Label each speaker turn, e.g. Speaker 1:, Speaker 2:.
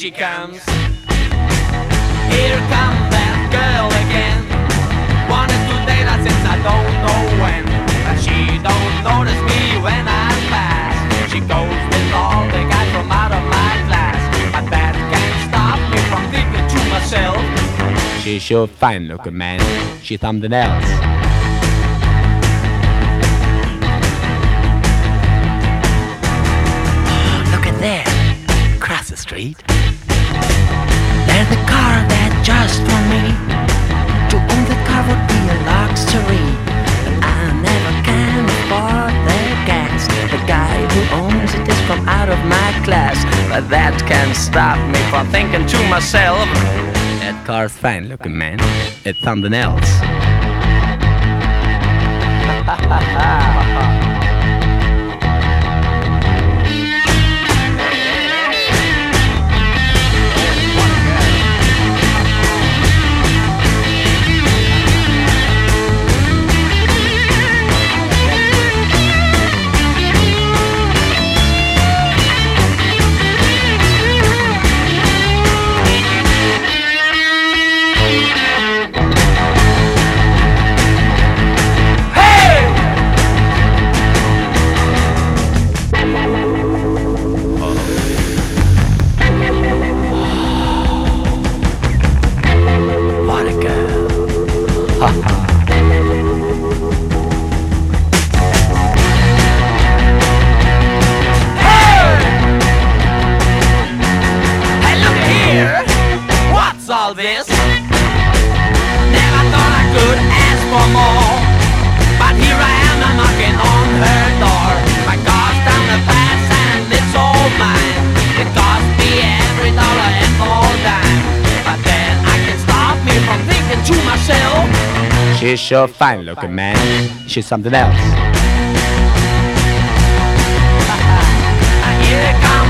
Speaker 1: she comes. Here comes that girl again. Wanted to date her since I don't know when. But she don't notice me when I pass. She goes with all the guys from out of my class. But that can't stop me from thinking to myself, she's sure fine looking, man. She's something else.
Speaker 2: There, across the street, there's a car that's just for me. To own the car would be a luxury, but I never can afford the gas. The guy who owns it is from out of my class, but that can't stop me from thinking to myself,
Speaker 1: that car's fine looking, man. It's something else. All this, never thought I could ask for more, but here I am, I'm knocking on her door. My car's down the pass and it's all mine. It cost me every dollar and more dime, but then I can't stop me from thinking to myself, she's sure fine looking, man. She's something else. Here it comes.